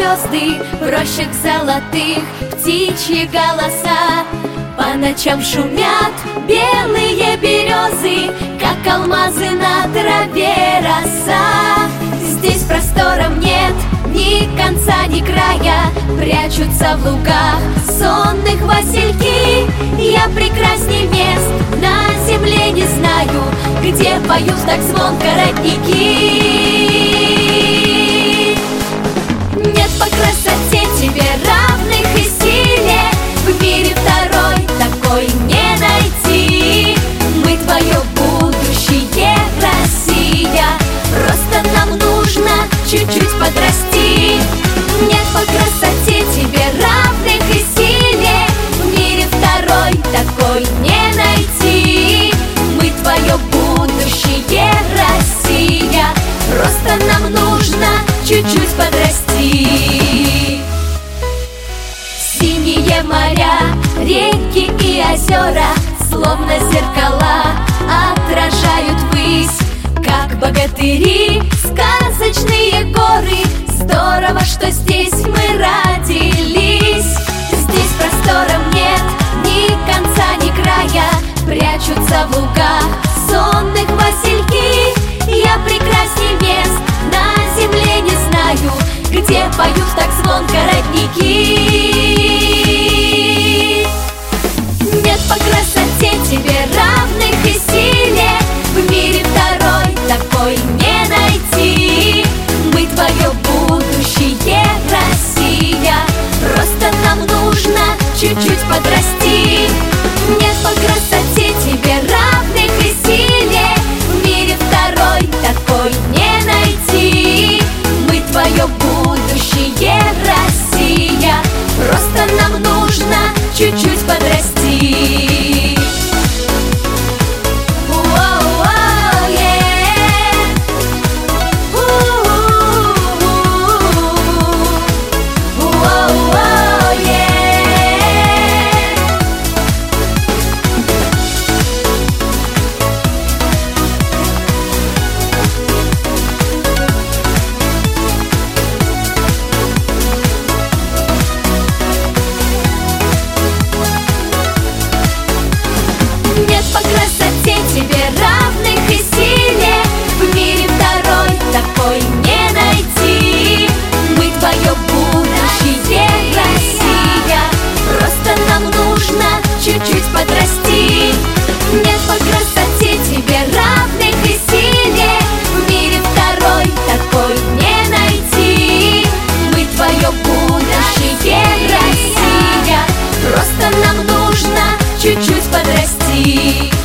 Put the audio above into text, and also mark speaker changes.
Speaker 1: звезды, в рощах золотых птичьи голоса. По ночам шумят белые березы, как алмазы на траве роса. Здесь простором нет ни конца, ни края, прячутся в лугах сонных васильки. Я прекрасней мест на земле не знаю, где поют так звонко родники. Нет по красоте тебе равных и силе, в мире второй такой не найти. Мы твое будущее, Россия, просто нам нужно чуть-чуть подрасти. Нет по красоте тебе равных и силе, в мире второй такой не найти. Мы твое будущее, Россия, просто нам нужно чуть-чуть подрасти. Синие моря, реки и озера, словно зеркала, отражают ввысь, как богатыри, сказочные горы. Здорово, что здесь мы родились. Здесь простором нет ни конца, ни края, прячутся в лугах сонных васильки. Я прекрасней мест на земле не знаю, где поют так звонко родники. Нет по красоте тебе равных и силе, в мире второй такой не найти. Мы твое будущее, Россия, просто нам нужно чуть-чуть подрасти. Нет по красоте тебе равных и силе, в мире второй такой не найти. Мы твое будущее, Россия, просто нам нужно чуть-чуть подрасти. Нет по красоте тебе равных и силе, в мире второй такой не найти. Мы твое будущее, Россия, просто нам нужно чуть-чуть подрасти. Нет по красоте тебе равных и силе, в мире второй такой не найти. Мы твое будущее, Россия, просто нам нужно чуть-чуть подрасти.